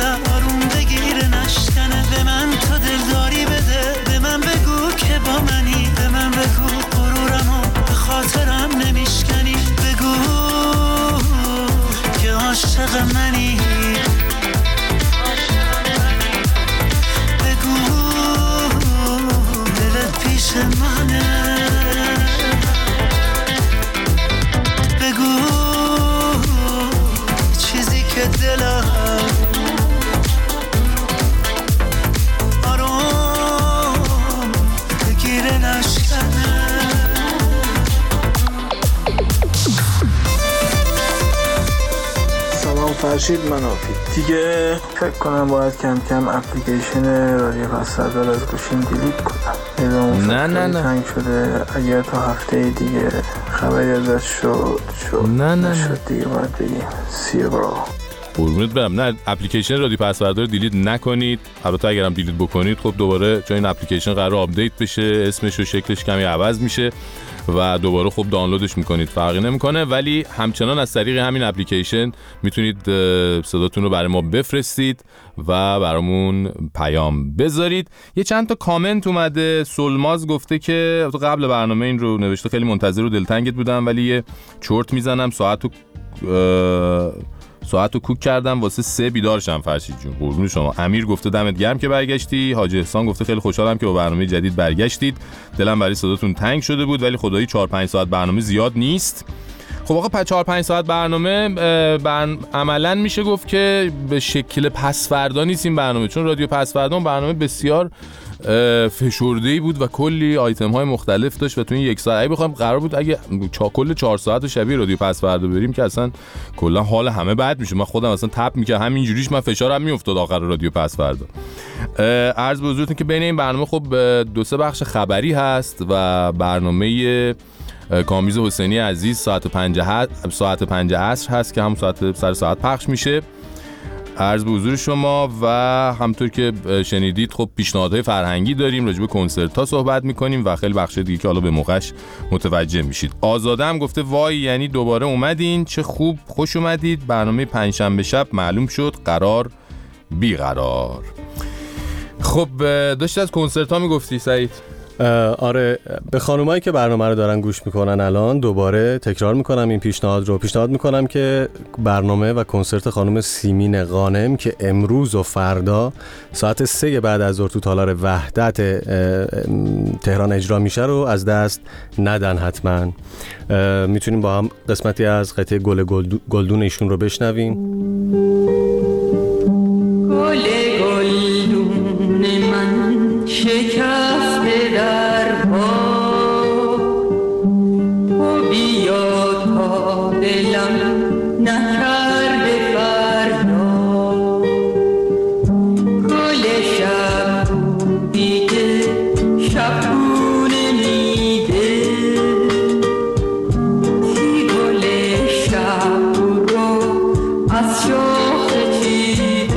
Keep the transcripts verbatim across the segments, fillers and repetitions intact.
آروم بگیره نشکنه. به من تو دلداری بده، به من بگو که با منی، به من بگو غرورمو به خاطرم نمیشکنی، بگو که عاشق منی، بگو دلت پیش منه، بگو چیزی که دلم آروم بگیره نشکنه. سلام فرشید منافی. دیگه فکر کنم باید کم کم اپلیکیشن رادیو پسوردار از گوشیم دیلیت کنم. نه نه نه تنگ شده. اگر تا هفته دیگه خبری ازش شد شد نه نه نشد دیگه باید بگیم سی برو. قربونت برم. نه اپلیکیشن رادیو پسوردار دیلیت نکنید. البته اگرم دیلیت بکنید خب دوباره چون این اپلیکیشن قرار آپدیت بشه، اسمش و شکلش کمی عوض میشه و دوباره خب دانلودش میکنید، فرقی نمیکنه. ولی همچنان از طریق همین اپلیکیشن میتونید صداتون رو برای ما بفرستید و برامون پیام بذارید. یه چند تا کامنت اومده. سلماز گفته که قبل برنامه این رو نوشته خیلی منتظر و دلتنگت بودم ولی یه چرت میزنم ساعتو ساعتو کوک کردم واسه سه بیدار شم. فرشید جون قربون شما. امیر گفته دمت گرم که برگشتی. حاج احسان گفته خیلی خوشحالم که با برنامه جدید برگشتید، دلم برای صداتون تنگ شده بود ولی خدایی چهار پنج ساعت برنامه زیاد نیست. خب آقا چهار پنج ساعت برنامه برن... عملاً میشه گفت که به شکل پسوردا نیست این برنامه، چون رادیو پسوردا برنامه بسیار فشرده‌ای بود و کلی آیتم های مختلف داشت و تو این یک ساعت اگه بخوایم قرار بود اگه چا... کل چهار ساعت شبیه رادیو پسوردا بریم که اصلا کلا حال همه بد میشه. من خودم اصلا تپ میکردم همینجوریش من فشارم میافتاد آخر رادیو پسوردا. عرض به حضورتون که بین این برنامه خب دو سه بخش خبری هست و برنامه کامیز حسینی عزیز ساعت پنج ساعت پنج عصر هست که هم ساعت سر ساعت پخش میشه. عرض به حضور شما و همطور که شنیدید خب پیشنهادهای فرهنگی داریم، راجع به کنسرت ها صحبت میکنیم و خیلی بخش دیگه که حالا به موقعش متوجه میشید. آزاده هم گفته وای یعنی دوباره اومدین، چه خوب خوش اومدید. برنامه پنجشنبه شب معلوم شد قرار بیقرار. خب داشتی از کنسرت ها میگفتی سعید؟ آره، به خانومایی که برنامه رو دارن گوش میکنن الان دوباره تکرار میکنم این پیشنهاد رو. پیشنهاد میکنم که برنامه و کنسرت خانم سیمین غانم که امروز و فردا ساعت سه بعد از ظهر تو تالار وحدت تهران اجرا میشه رو از دست ندن. حتما میتونیم با هم قسمتی از قطعه گل گلدون ایشون رو بشنویم. گل گلدون من شکسته در پا، تو بیا تا دلم نکرده فردا، گل شب بودی که شبونه میده، کی گل شب رو از شاخه چیده،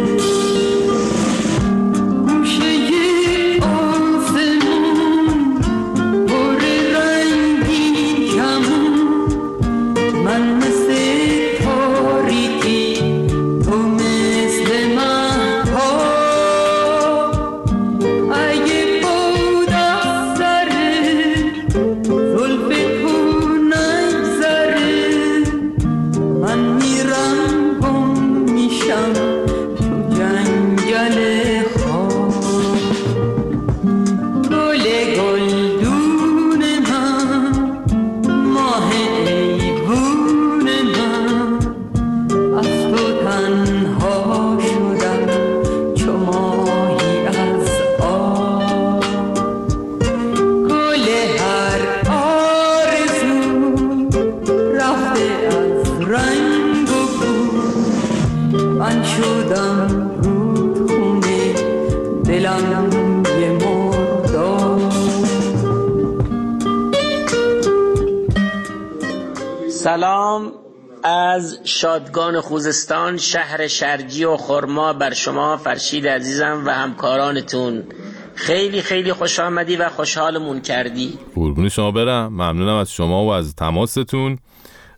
سلام از شادگان خوزستان، شهر شرجی و خرما بر شما فرشید عزیزم و همکارانتون. خیلی خیلی خوش آمدی و خوشحالمون کردی. قربون شما برم، ممنونم از شما و از تماستون.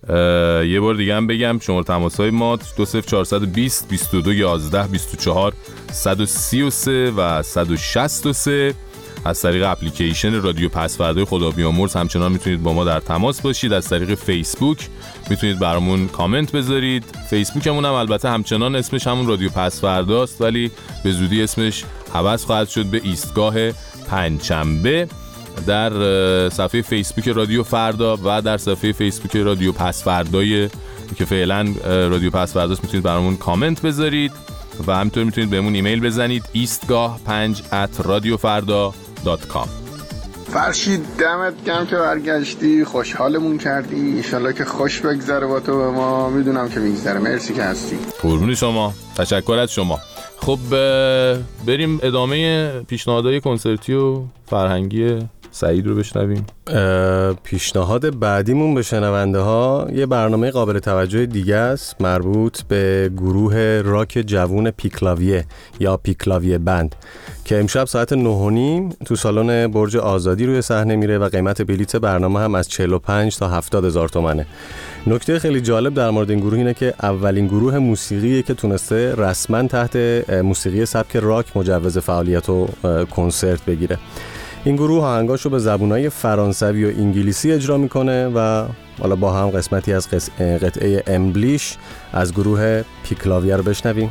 یه بار دیگه هم بگم شماره تماس‌های ما دو صفر چهار دو صفر بیست و دو یازده بیست و چهار صد و سی و سه و صد و شصت و سه. از طریق اپلیکیشن رادیو پسوردای خدا بیامرز همچنان میتونید با ما در تماس باشید. از طریق فیسبوک میتونید برامون کامنت بذارید. فیسبوکمون هم البته همچنان اسمش همون رادیو پسورداست، ولی به زودی اسمش عوض خواهد شد به ایستگاه پنجشنبه. در صفحه فیسبوک رادیو فردا و در صفحه فیسبوک رادیو پسوردای که فعلا رادیو پسورداست میتونید برامون کامنت بذارید و همینطور میتونید بهمون ایمیل بزنید ایستگاه پنج ات رادیو فردا دات کام. فرشید دمت گرم که برگشتی، خوشحالمون کردی، انشالله که خوش بگذره با تو. به ما میدونم که میگذره. مرسی که هستی. قربون شما، تشکر از شما. خب بریم ادامه پیشنهادهای کنسرتی و فرهنگی سعید رو بشنویم. پیشنهاد بعدیمون به شنونده ها یه برنامه قابل توجه دیگه است، مربوط به گروه راک جوون پیکلاویه یا پیکلاویه بند که امشب ساعت نه و نیم تو سالن برج آزادی روی صحنه میره و قیمت بلیت برنامه هم از چهل و پنج تا هفتاد هزار تومنه. نکته خیلی جالب در مورد این گروه اینه که اولین گروه موسیقیه که تونسته رسما تحت موسیقی سبک راک مجوز فعالیت و کنسرت بگیره. این گروه آهنگاشو به زبونهای فرانسوی و انگلیسی اجرا میکنه و حالا با هم قسمتی از قطعه امبلیش از گروه پیکلاویه رو بشنویم.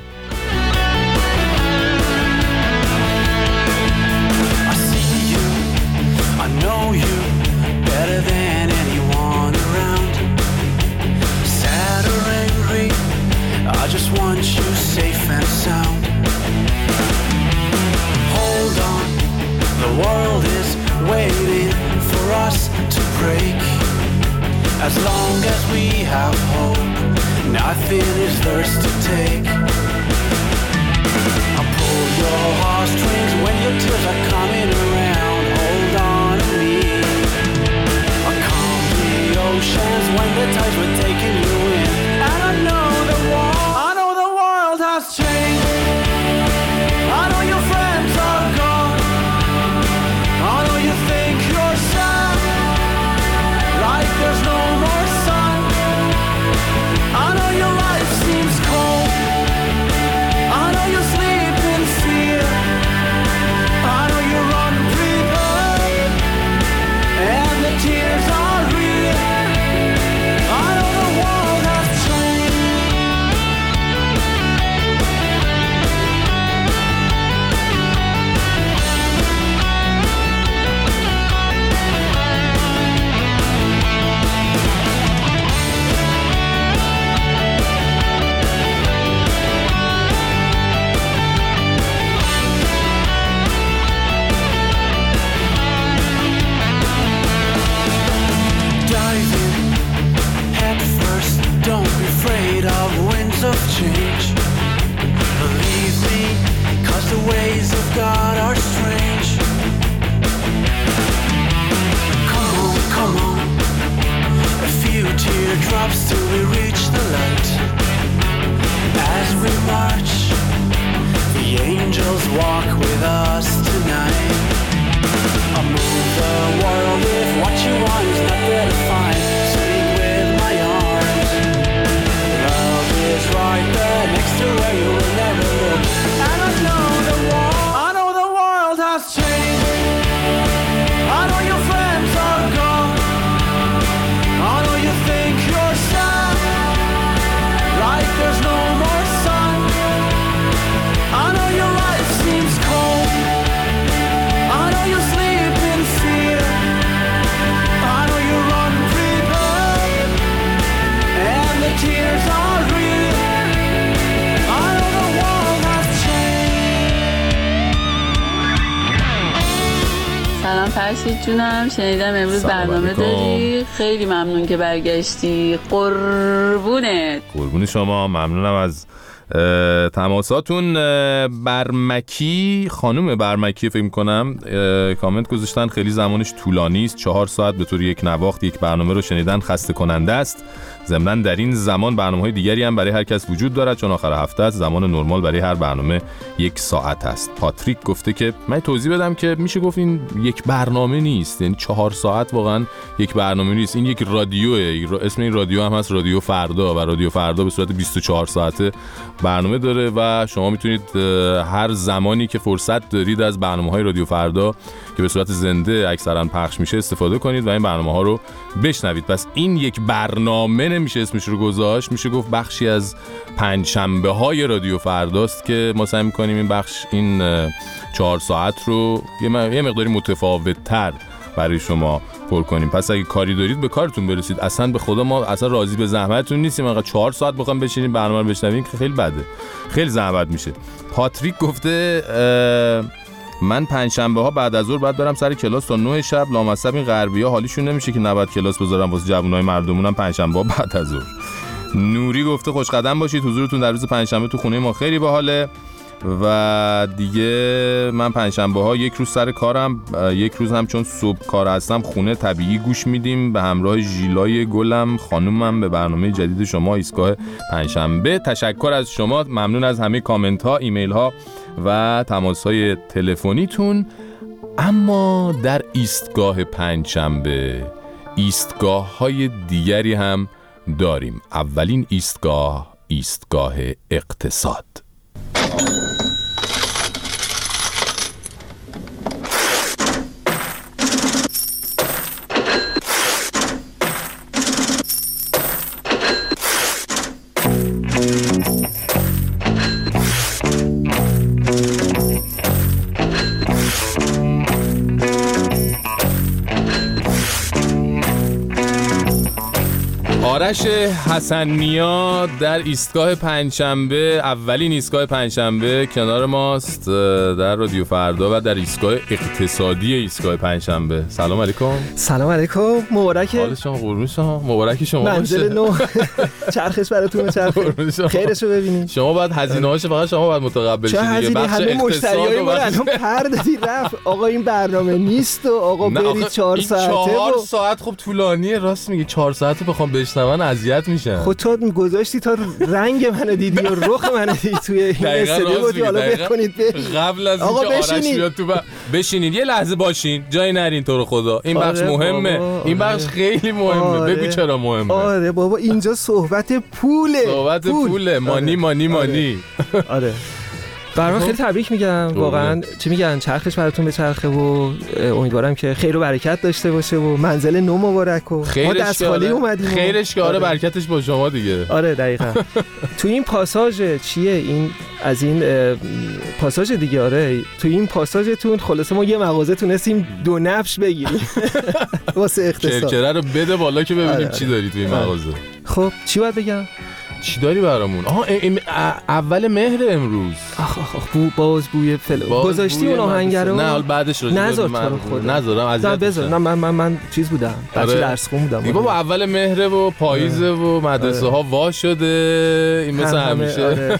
As long as we have hope, nothing is theirs to take. I'll pull your heartstrings when your tears are coming around. Hold on to me. I'll calm the oceans when the tides were taking you in. And I know the world, I know the world has changed. I know your friends are gone. I know you think you're sad, like there's no more sun. I know your life seems cold. I know you sleep in fear. I know you run prepared, and the tears are real. I know the world has changed. Of change, believe me, cause the ways of God are strange. Come on, come on, a few teardrops till we reach the light. As we march, the angels walk with us tonight. I'll move the world if what you want is not there to find. Swing with my arms, love is right there next to where you will never look. And I know the world, I know the world has changed. I know your friends are gone. I know you think you're sad, like there's no more sun. I know your life seems cold. I know you sleep in fear. I know you run prepared, and the tears are real. I know the world has changed. سلام فرشید جونم، شنیدم امروز برنامه داری، خیلی ممنون که برگشتی. قربونت. قربون شما، ممنونم از تماساتون. برمکی خانم برمکی فکر می‌کنم کامنت گذاشتن، خیلی زمانش طولانی است، چهار ساعت به طور یک نواخت یک برنامه رو شنیدن خسته کننده است ضمن در این زمان برنامه‌های دیگری هم برای هر کس وجود دارد، چون آخر هفته است. زمان نرمال برای هر برنامه یک ساعت است. پاتریک گفته که من توضیح بدم که میشه گفت این یک برنامه نیست، یعنی چهار ساعت واقعا یک برنامه نیست، این یک رادیوه. اسم این رادیو هم هست رادیو فردا و رادیو فردا به صورت بیست و چهار ساعته برنامه داره و شما میتونید هر زمانی که فرصت دارید از برنامه‌های رادیو فردا که به صورت زنده اکثرا پخش میشه استفاده کنید و این برنامه‌ها رو بشنوید. پس این یک برنامه نمیشه اسمش رو گذاشت، میشه گفت بخشی از پنجشنبه‌های رادیو فرداست که ما سعی می‌کنیم این بخش این چهار ساعت رو یه مقداری متفاوت‌تر برای شما پر کنیم. پس اگه کاری دارید به کارتون برسید. اصلا به خدا ما اصلا راضی به زحمتتون نیستیم. انقدر چهار ساعت بخوام بشینیم برنامه رو بشنویم که خیلی بده، خیلی زحمت میشه. پاتریک گفته من پنجشنبه ها بعد از ظهر بعد برم سر کلاس تا نه شب. لامصب این غربی‌ها حالیشون نمیشه که نباید کلاس بذارم واسه جوونای مردمونم پنجشنبه ها بعد از ظهر. نوری گفته خوش قدم باشید، حضورتون در روز پنجشنبه تو خونه ما خیلی باحاله. و دیگه من پنجشنبه ها یک روز سر کارم، یک روز هم چون صبح کار هستم خونه طبیعی گوش میدیم به همراه ژیلای گلم خانومم به برنامه جدید شما ایستگاه پنجشنبه. تشکر از شما، ممنون از همه کامنت ها، ایمیل ها و تماس های تلفنیتون. اما در ایستگاه پنجشنبه ایستگاه های دیگری هم داریم. اولین ایستگاه ایستگاه اقتصاد. آرش حسن‌نیا در ایستگاه پنجشنبه، اولین ایستگاه پنجشنبه کنار ماست در رادیو فردا و در ایستگاه اقتصادی ایستگاه پنجشنبه. سلام علیکم. سلام علیکم، مبارکه. حال شما قربون شما، مبارک شما باشه. منزل نو چرخش براتون چرخه. خیرشو ببینید. شما بعد هزینه‌هاش فقط شما باید متقبل شید دیگه. بخش مشتریای ما الان پردازی رفت. آقا این برنامه نیست و آقا برید چهار ساعته. چهار ساعت خب طولانیه، راست میگی. چهار ساعت بخوام بشنون اذیت میشن. خود تو گذاشتی تا رنگ منو دیدی و رخ منو دیدی توی این استودیو بود. حالا بکنید برید قبل از اینکه آرش بیاد تو. بشینید یه لحظه باشین، جای نرین تو رو خدا. این بخش آره مهمه بابا. این بخش خیلی مهمه. آره. بگو چرا مهمه. آره بابا اینجا صحبت پوله. صحبت پول. پوله. مانی آره. مانی مانی. آره. برام خیلی تبریک میگم واقعا. چی میگن چرخش براتون بچرخه و امیدوارم که خیر و برکت داشته باشه و منزل نو مبارک و ما دست خالی اومدیم. خیرش که آره برکتش با شما دیگه. آره دقیقاً. تو این پاساژ چیه این از این پاساژ دیگه. آره تو این پاساژتون خلاصه ما یه مغازه تونستیم دو نفش بگیریم واسه اقتصاد. کرکره رو بده بالا که ببینیم آره. چی داری تو این مغازه. خب چی باید بگم؟ چی داری برامون؟ آها اول مهر امروز. آخ آخ آخ بو باز بوی فل گذاشتی اون آهنگ رو؟ نه حال بعدش رو نذار تو رو خدا. نذارم اذیت بذار. نه من من من چیز بودم. بچه درس خون بودم. بابا اول مهر و پاییزه و مدرسه ها وا شده. این مثل همیشه.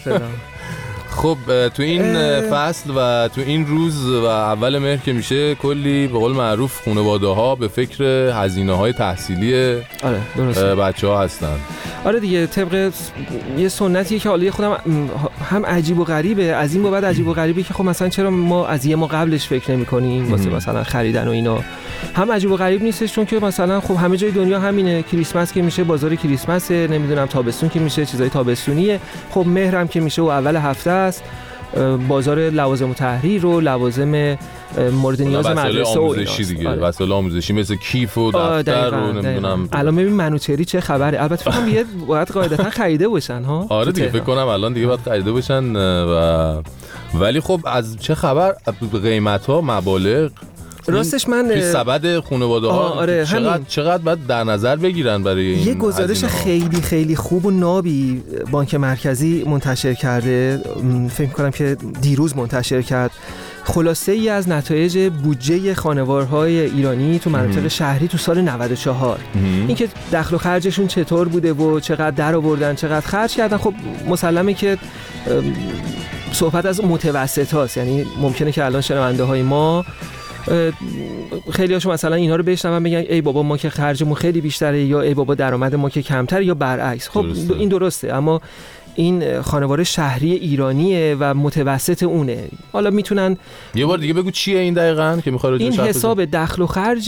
خب تو این فصل و تو این روز و اول مهر که میشه کلی به قول معروف خانواده ها به فکر هزینه های تحصیلی آره درسته بچه ها هستن. آره دیگه طبق یه سنتیه که حالا خودم هم عجیب و غریبه، از این بعد عجیب و غریبه که خب مثلا چرا ما از یه ما قبلش فکر نمی کنیم واسه مثلا خریدن و اینا. هم عجیب و غریب نیستش چون که مثلا خب همه جای دنیا همینه. کریسمس که میشه بازار کریسمسه، نمیدونم تابستون که میشه چیزای تابستونیه. خب مهرم که میشه و اول هفته است بازار لوازم و تحریر و لوازم مورد نیاز مدرسه و آموزشی دیگه. آره. وسایل آموزشی مثل کیف و دفتر رو نمیدونم. الان ببین منوچهری چه خبره. البته فکر کنم باید قاعدتا خریده باشن ها. آره دیگه فکر کنم الان دیگه باید خریده باشن و ولی خب از چه خبر قیمت ها مبالغ راستش من توی سبد خانواده ها آره چقدر چقدر باید در نظر بگیرن برای این یه گزارش خیلی خیلی خوب و نابی بانک مرکزی منتشر کرده. فکر کنم که دیروز منتشر کرد. خلاصه ای از نتایج بودجه خانوارهای ایرانی تو مناطق شهری تو سال نود و چهار. اینکه دخل و خرجشون چطور بوده و چقدر در آوردن چقدر خرج کردن. خب مسلمه که صحبت از متوسط هاست، یعنی ممکنه که الان شنونده های ما خیلی هاشون مثلا اینا رو بشنون بگن ای بابا ما که خرجمون خیلی بیشتره، یا ای بابا درآمد ما که کمتره، یا برعکس. خب درسته. این درسته، اما این خانوار شهری ایرانیه و متوسط اونه. حالا میتونن یه بار دیگه بگو چیه این دقیقاً که میخواد این حساب دخل و خرج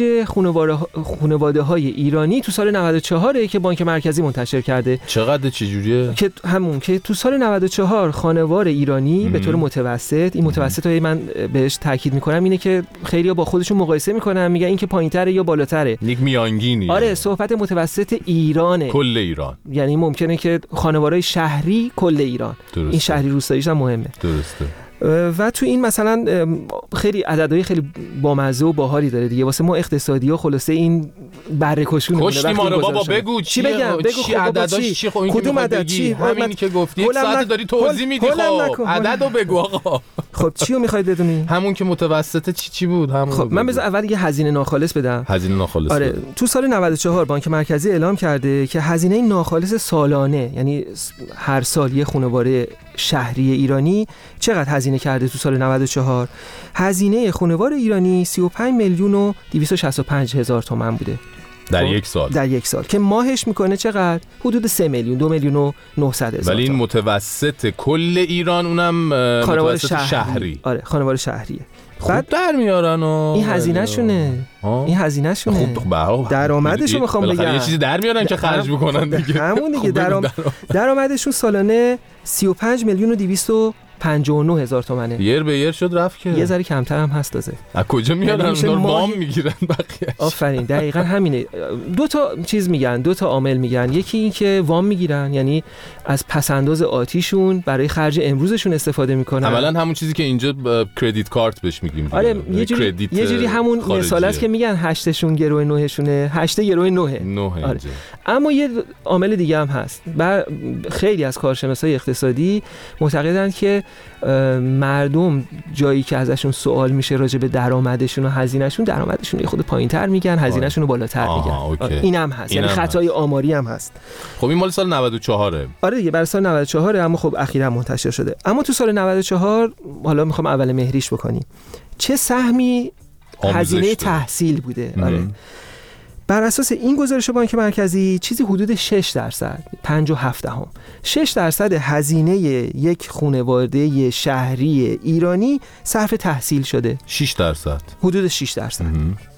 خانواده های ایرانی تو سال نود و چهار که بانک مرکزی منتشر کرده. چقدر چه جوریه؟ که همون که تو سال نود و چهار خانوار ایرانی به طور متوسط، این متوسط رو من بهش تاکید میکنم اینه که خیلی‌ها با خودشون مقایسه میکنن میگن این که پایین‌تره یا بالاتره. یک میانگینی. آره صحبت متوسط ایرانه، کل ایران. یعنی ممکنه که خانوارهای شهری کل ایران درسته. این شهری روستاییش هم مهمه. درسته. و تو این مثلا خیلی عددهای خیلی بامزه و باحالی داره دیگه واسه ما اقتصادی‌ها. خلاصه این برکشون کشتی ما رو بابا بگو چی بگم؟ بگو چی عدداش چی؟ خب این کدوم عدد چی؟ همین که گفتی یک ساعت داری توضیح میدی. خب عددو بگو آقا. خب چی رو می‌خواید بدونی؟ همون که متوسط چی چی بود همون. خب من بذار اول یه هزینه ناخالص بدم. هزینه ناخالص. آره تو سال نود و چهار بانک مرکزی اعلام کرده که هزینه ناخالص سالانه، یعنی هر سال یه خانواده شهری ایرانی چقدر هزینه کرده تو سال نود و چهار. هزینه خانوار ایرانی سی و پنج میلیون و دویست و شصت و پنج هزار تومان بوده در یک سال. در یک سال که ماهش میکنه چقدر؟ حدود سه میلیون، دو میلیون و نهصد هزار. ولی این متوسط کل ایران، اونم متوسط شهری. شهری. آره خانوار شهریه. بعد در میارن و این هزینه شونه. این هزینه شونه. خب درآمدشو میخوام بگم. یه چیزی در میارن که خرج بکنن دیگه. همون دیگه. درآمد درآمدشون سالانه سی و پنج میلیون و دویست و پنجاه و نه هزار تومانه. یر به یر شد رفت که یه ذره کمتر هم هست تازه. از کجا میارن؟ اونها وام میگیرن بقیه. آفرین دقیقاً همینه. دو تا چیز میگن، دو تا عامل میگن. یکی این که وام میگیرن، یعنی از پسنداز آتیشون برای خرج امروزشون استفاده میکنن. عملاً همون چیزی که اینجا کردیت کارت بهش میگیم. آره یه جوری یه جوری همون مثال است که میگن هشتشون گروه نهشونه، هشت گروه نه. نه. آره. اما یه عامل دیگه هم هست. بر خیلی از کارشناسای اقتصادی معتقدن که مردم جایی که ازشون سوال میشه راجع به درآمدشون و هزینهشون، درآمدشون یه خود پایینتر میگن، هزینهشون رو بالاتر میگن. این هم هست، یعنی خطای آماری هم هست. خب این مال سال نود و چهار. آره دیگه برای سال نود و چهار، اما خب اخیراً منتشر شده. اما تو سال نود و چهار حالا میخوام اول مهریش بکنیم چه سهمی هزینه تحصیل بوده. آره بر اساس این گزارش بانک مرکزی چیزی حدود شش درصد، پنج و هفت دهم شش درصد هزینه یک خانواده شهری ایرانی صرف تحصیل شده. شش درصد، حدود شش درصد.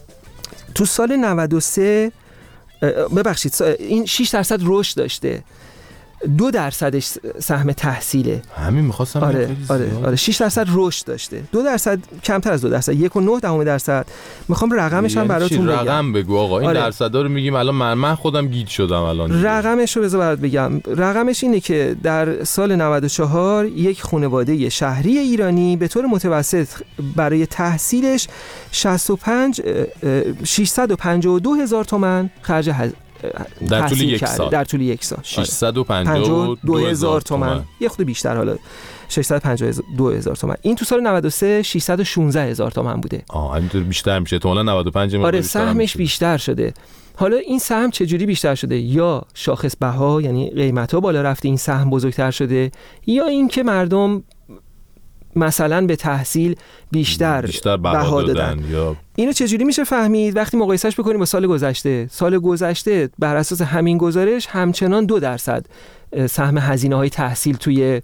تو سال نود و سه ببخشید این شش درصد رشد داشته، دو درصدش سهم تحصیله. همین می‌خواستم آره خیلی آره آره شش درصد رشد داشته، دو درصد کمتر از دو درصد، یک و نه دهم درصد. میخوام رقمش هم براتون بگم. رقم بگو آقا. این آره. درصدا رو میگیم الان من من خودم گیج شدم الان. رقمش رو بذار برات بگم. رقمش اینه که در سال نود و چهار یک خانواده شهری ایرانی به طور متوسط برای تحصیلش شصت و پنج ششصد و پنجاه و دو هزار تومان خرج هز... در طول یک سال. در طول یک سال ششصد و پنجاه و دو هزار تومان، یه خود بیشتر، حالا ششصد و پنجاه و دو هزار تومان. این تو سال نود و سه ششصد و شانزده هزار تومان بوده. آه همینطور بیشتر میشه. تو الان نود و پنج آره سهمش بیشتر شده. حالا این سهم چجوری بیشتر شده؟ یا شاخص بها یعنی قیمتا بالا رفته این سهم بزرگتر شده، یا این که مردم مثلا به تحصیل بیشتر, بیشتر بها دادن. یا اینو چجوری میشه فهمید؟ وقتی مقایسهش بکنیم با سال گذشته. سال گذشته بر اساس همین گزارش همچنان دو درصد سهم هزینه‌های تحصیل توی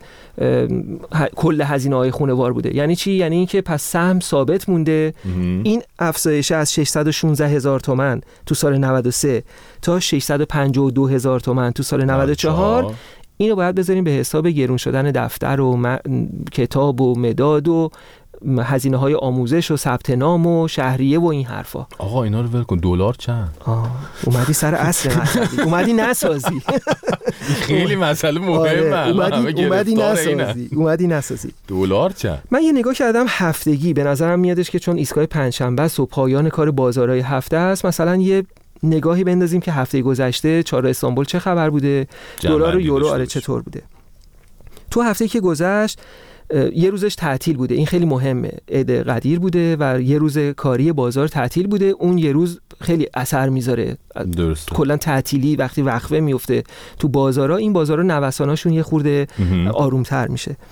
کل هزینه‌های خانوار بوده. یعنی چی؟ یعنی اینکه پس سهم ثابت مونده. این افزایش از ششصد و شانزده هزار تومان تو سال نود و سه تا ششصد و پنجاه و دو هزار تومان تو سال نود و چهار، اینو باید بذاریم به حساب گرون شدن دفتر و م... کتاب و مداد و هزینه های آموزش و ثبت نام و شهریه و این حرفا. آقا اینا رو ول کن. دلار چند؟ آه اومدی سر اصل مسئله. اومدی نسازی. خیلی مسئله مهمه. اومدی اومدی نسازی. اومدی نسازی. دلار چند؟ من یه نگاه کردم هفتگی. به نظرم میادش که چون ایستگاه پنجشنبه است و پایان کار بازارهای هفته است، مثلا یه نگاهی بندازیم که هفته گذشته چهار استانبول چه خبر بوده، دلار و یورو آره چطور بوده. تو هفته‌ای که گذشت یه روزش تعطیل بوده، این خیلی مهمه. عید قدیر بوده و یه روز کاری بازار تعطیل بوده. اون یه روز خیلی اثر میذاره. کلا تعطیلی وقتی وقفه میفته تو بازارها، این بازارها نوساناشون یه خورده آرومتر میشه.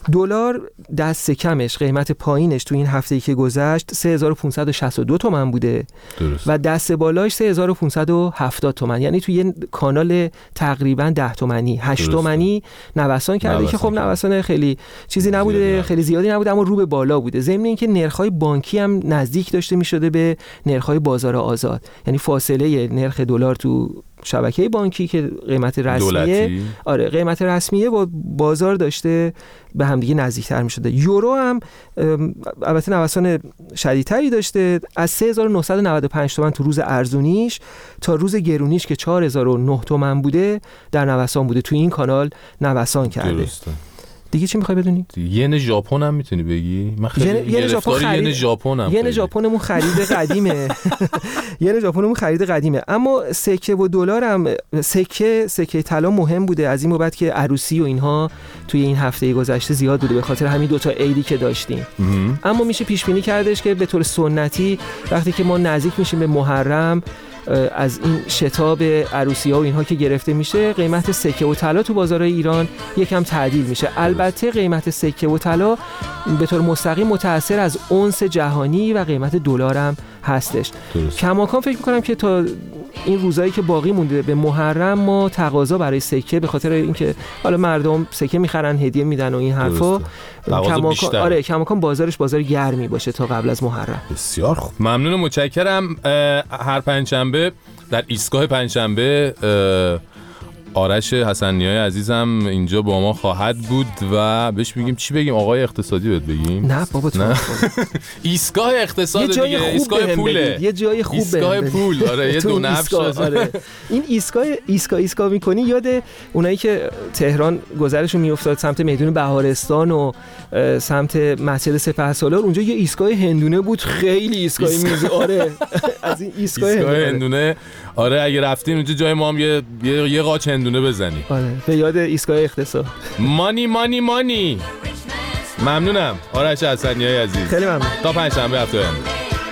دلار دست کمش، قیمت پایینش تو این هفته‌ای که گذشت سه هزار و پانصد و شصت و دو تومان بوده. درست. و دست بالاش سه هزار و پانصد و هفتاد تومان، یعنی تو یه کانال تقریبا ده تومانی هشت تومانی نوسان کرده نوسان که خب نوسان خیلی چیزی نبوده، زیادی خیلی زیادی نبوده، اما رو به بالا بوده. ضمن اینکه نرخ‌های بانکی هم نزدیک داشته می‌شده به نرخ‌های بازار آزاد، یعنی فاصله نرخ دلار تو شبکه بانکی که قیمت رسمیه دولتی. آره قیمت رسمیه با بازار داشته به هم دیگه نزدیکتر می شده. یورو هم البته نوسان شدیدتری داشته، از سه هزار و نهصد و نود و پنج تومان تو روز ارزونیش تا روز گرونیش که چهار هزار و نه تومان بوده در نوسان بوده، تو این کانال نوسان کرده. درسته. دیگه چی میخوای بدونی؟ ین ژاپن هم میتونی بگی؟ من خیلی ین ژاپن خرید ین ژاپن ین ژاپنمون خرید قدیمه. ین ژاپنمون خرید قدیمه، اما سکه و دلار هم سکه سکه طلا مهم بوده از این بابت که عروسی و اینها توی این هفته گذشته زیاد بوده به خاطر همین دو تا عیدی که داشتیم. اما میشه پیش بینی کردش که به طور سنتی وقتی که ما نزدیک میشیم به محرم از این شتاب عروسی ها و اینها که گرفته میشه، قیمت سکه و طلا تو بازارهای ایران یکم تعدیل میشه. البته قیمت سکه و طلا به طور مستقیم متأثر از اونس جهانی و قیمت دلار هم هستش. کماکان فکر میکنم که تا این روزایی که باقی مونده به محرم ما تقاضا برای سکه به خاطر اینکه حالا مردم سکه میخرن هدیه میدن و این حرفا، کماکان آره کماکان بازارش بازار گرمی باشه تا قبل از محرم. بسیار خوب، ممنون و متشکرم. هر پنجشنبه در ایستگاه پنجشنبه آرش حسنیای عزیزم اینجا با ما خواهد بود و بهش میگیم چی بگیم؟ آقای اقتصادی بهت بگیم؟ نه بابا تو ایستگاه اقتصاد دیگه، ایستگاه پوله، یه جای خوب ایستگاه پول. آره یه دو نفش. آره این ایستگاه ایستگاه ایستگاه میکنی یاد اونایی که تهران گذرشون میافتاد سمت میدون بهارستان و سمت مسجد سپهسالار، اونجا یه ایستگاه هندونه بود، خیلی ایستگاه میز. آره از این ایستگاه هندونه. آره اگه رفتین اونجا جای ما هم یه یه قاچ هندونه بزنی. آره به یاد ایستگاه اقتصاد. مانی مانی مانی. ممنونم آرش حسنیای عزیز. خیلی ممنون. تا پنجشنبه هفته آینده.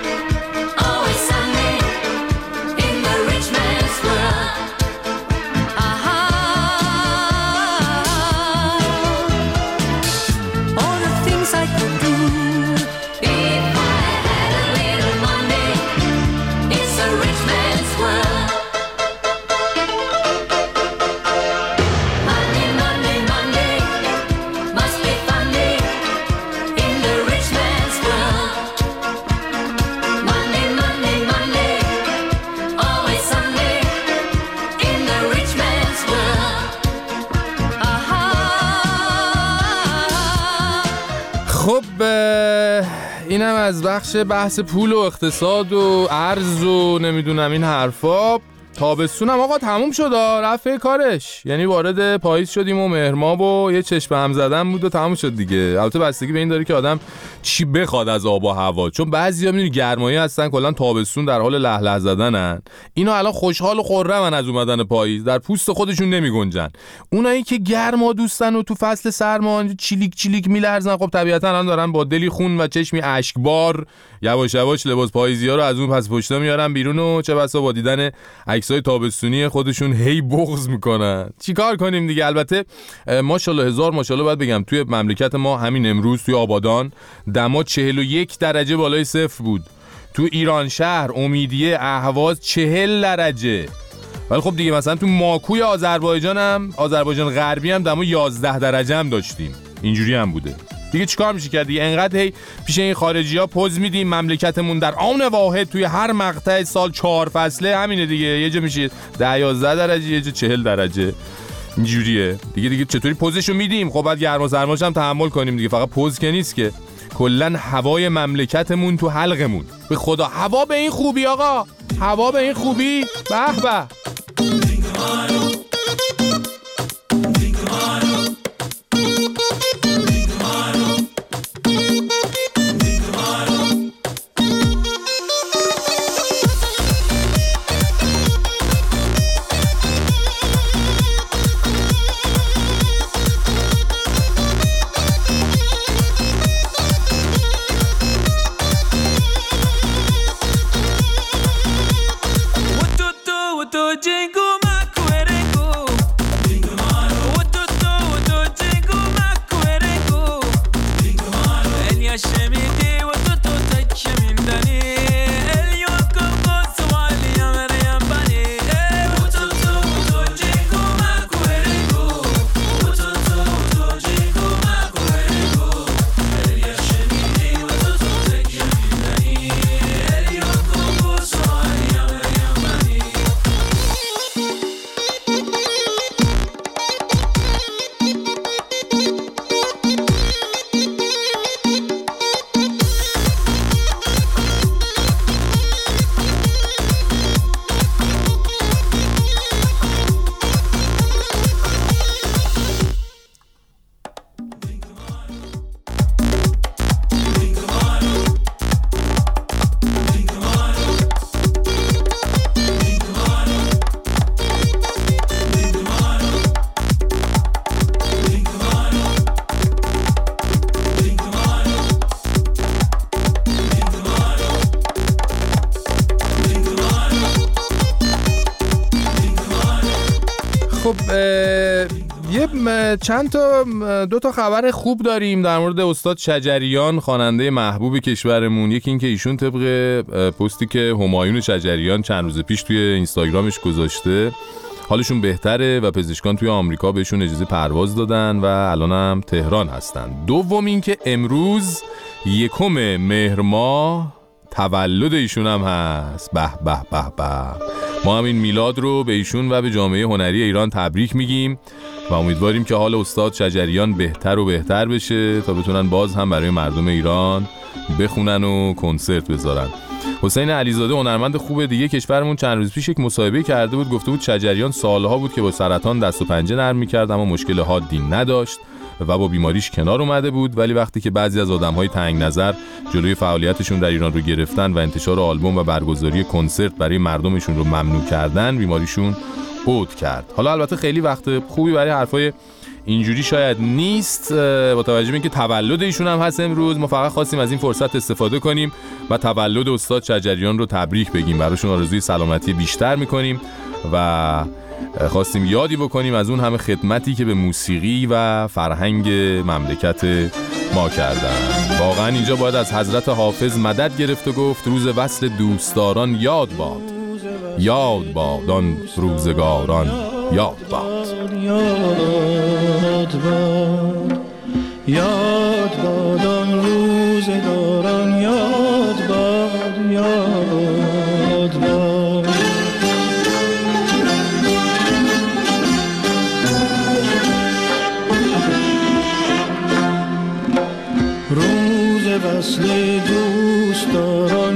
اینم از بخش بحث پول و اقتصاد و ارز و نمیدونم این حرفا. تابستونم آقا تموم شد، رفت کارش، یعنی وارد پاییز شدیم و مهرماه و یه چشم هم زدن بود و تموم شد دیگه. البته بستگی به این داره که آدم چی بخواد از آب و هوا، چون بعضیا میدونی گرمایی هستن کلا تابستون در حال له له زدنن، اینا الان خوشحال و خرمن از اومدن پاییز، در پوست خودشون نمیگنجن. اونایی که گرما دوستن و تو فصل سرما چیلیک چیلیک میلرزن، خب طبیعتا الان دارن با دلی خون و چشمی اشکبار یواش یواش لباس پاییزی‌ها رو از اون پس پشتا میارن بیرون و چه بسا با دیدن عکسای تابستونی خودشون هی بغض میکنن. چیکار کنیم دیگه؟ البته ماشاءالله هزار ماشاءالله باید بگم توی مملکت ما همین امروز توی آبادان دما چهل و یک درجه بالای صفر بود. تو ایران شهر، امیدیه، اهواز چهل درجه. ولی خب دیگه مثلا تو ماکوی آذربایجان هم آذربایجان غربی هم دما یازده درجه هم داشتیم. اینجوری هم بوده. دیگه چیکار میشه کرد دیگه؟ انقدر هی پیش این خارجی‌ها پوز میدیم، مملکتمون در آن واحد توی هر مقطع سال چهار فصله همینه دیگه، یه جا میشه ده یازده درجه، یه جا چهل درجه، اینجوریه دیگه. دیگه چطوری پوزشو میدیم؟ خب بعد گرما سرماش هم تحمل کنیم دیگه، فقط پوز که نیست که. کلا هوای مملکتمون تو حلقمون، به خدا هوا به این خوبی آقا، هوا به این خوبی، به به. تو یه چند تا دو تا خبر خوب داریم در مورد استاد شجریان، خواننده محبوب کشورمون. یکی این که ایشون طبق پستی که همایون شجریان چند روز پیش توی اینستاگرامش گذاشته حالشون بهتره و پزشکان توی آمریکا بهشون اجازه پرواز دادن و الان هم تهران هستن. دوم این که امروز یکم مهر ماه تولد ایشون هم هست. به به به به. ما هم این میلاد رو به ایشون و به جامعه هنری ایران تبریک میگیم و امیدواریم که حال استاد شجریان بهتر و بهتر بشه تا بتونن باز هم برای مردم ایران بخونن و کنسرت بذارن. حسین علیزاده هنرمند خوب دیگه کشورمون چند روز پیش یک مصاحبه کرده بود، گفته بود شجریان سالها بود که با سرطان دست و پنجه نرم می‌کرد اما مشکل حادی نداشت و با بیماریش کنار اومده بود، ولی وقتی که بعضی از آدم‌های تنگ نظر جلوی فعالیتشون در ایران رو گرفتن و انتشار آلبوم و برگزاری کنسرت برای مردمشون رو ممنوع کردن، بیماریشون عود کرد. حالا البته خیلی وقت خوبی برای حرفای اینجوری شاید نیست، با توجه به اینکه تولد ایشون هم هست امروز. ما فقط خواستیم از این فرصت استفاده کنیم و تولد استاد شجریان رو تبریک بگیم، براشون آرزوی سلامتی بیشتر می‌کنیم و خواستیم یادی بکنیم از اون همه خدمتی که به موسیقی و فرهنگ مملکت ما کردن. واقعا اینجا باید از حضرت حافظ مدد گرفت و گفت روز وصل دوستداران یاد باد، یاد باد آن روزگاران، یاد باد، یاد باد، یاد باد آن روزگاران، یاد باد، یاد باد. روز وصل دوستداران